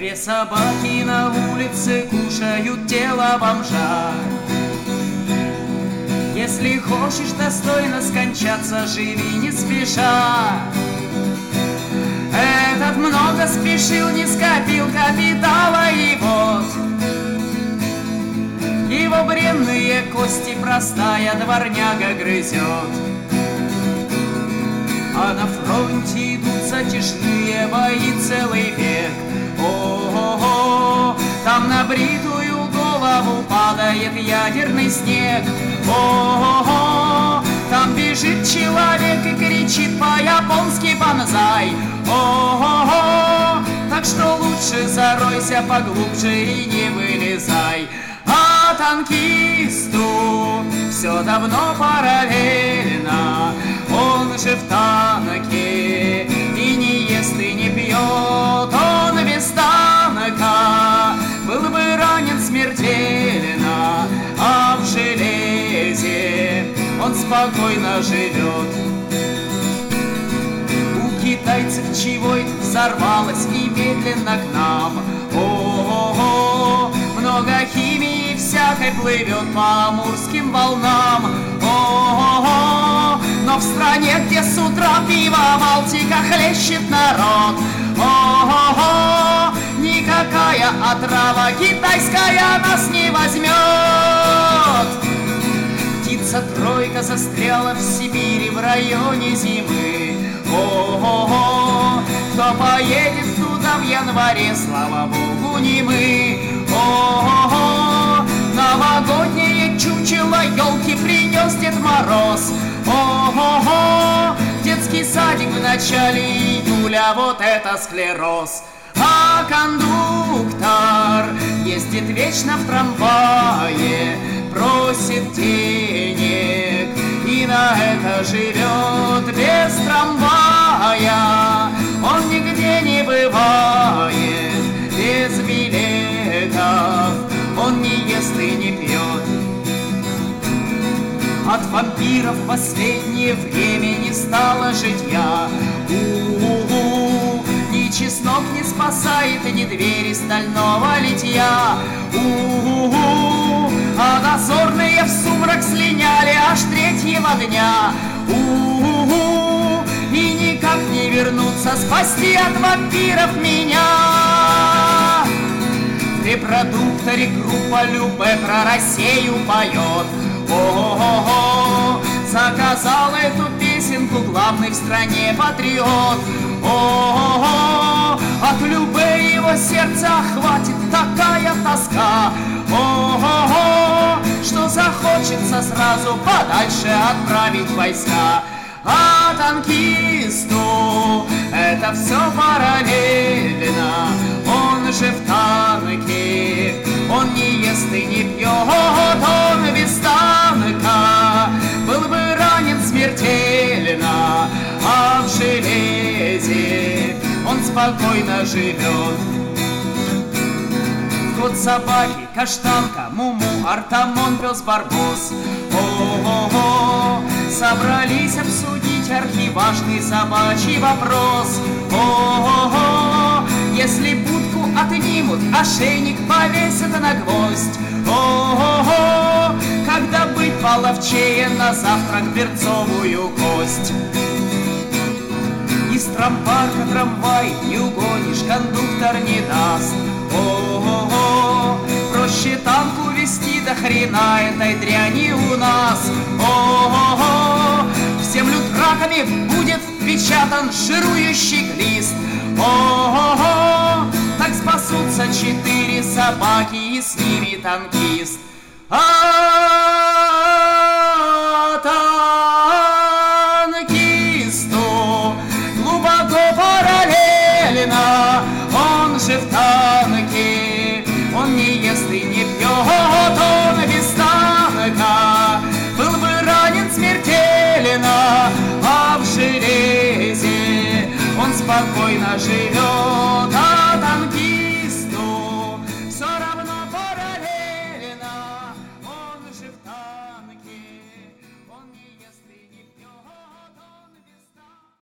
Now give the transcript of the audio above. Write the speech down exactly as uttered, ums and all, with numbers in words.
Две собаки на улице кушают тело бомжа. Если хочешь достойно скончаться, живи не спеша. Этот много спешил, не скопил капитала, и вот его бренные кости простая дворняга грызет. А на фронте идут затяжные бои целый век. О-о-о, там на бритую голову падает ядерный снег. О-о-о, там бежит человек и кричит по-японски банзай. О-о-о, так что лучше заройся поглубже и не вылезай. А танкисту все давно параллельно. Он же в танке и не ест, и не пьет. Он без танка был бы ранен смертельно, а в железе он спокойно живет. У китайцев чего-то взорвалось и медленно к нам. О-о-о, много химии всякой плывет по амурским волнам. О-о-о, но в стране, где с утра пиво Балтика хлещет народ, о-о-о, никакая отрава китайская нас не возьмет. Птица-тройка застряла в Сибири в районе зимы. О-о-о, кто поедет туда в январе, слава богу, не мы. О-о-о, новогоднее чучело елки принес Дед Мороз. О-о-о, детский садик в начале июля, вот это склероз. А кондуктор ездит вечно в трамвае, просит денег и на это живет. Без трамвая он нигде не бывает, без билетов он не ест и не пьет. От вампиров в последнее время не стало житья. У-у-у, ни чеснок не спасает, ни двери стального литья. У-у-у, а дозорные в сумрак слиняли аж третьего дня. У-у-у, и никак не вернуться, спасти от вампиров меня. В репродукторе группа Любэ про Россию поет. О-о-о, заказал эту песенку главный в стране патриот. О-о-о, от Любэ его сердце охватит такая тоска. О-о-о, что захочется сразу подальше отправить войска. А танкисту это все параллельно. Он же в танке, он не ест и не пьет. Он без танка был бы ранен смертельно, а в железе он спокойно живет. Кот, собаки, каштанка, Муму, Артамон, пес Барбос. О-о-о, собрались обсудить архиважный собачий вопрос. О-о-о, если будку отнимут, ошейник повесят на гвоздь. О-о-о, когда быть половчее на завтрак берцовую кость. Из трампарка трамвай не угонишь, кондуктор не даст. О-о-о, проще танку вести до хрена этой дряни у нас. О-о-о, в землю траками будет впечатан жирующий глист. О-о-о, так спасутся четыре собаки и с ними танкист. А танкисту глубоко параллельно. Он же в танке, он не ест и не пьет. Он без танка был бы ранен смертельно, а в железе он спокойно живет.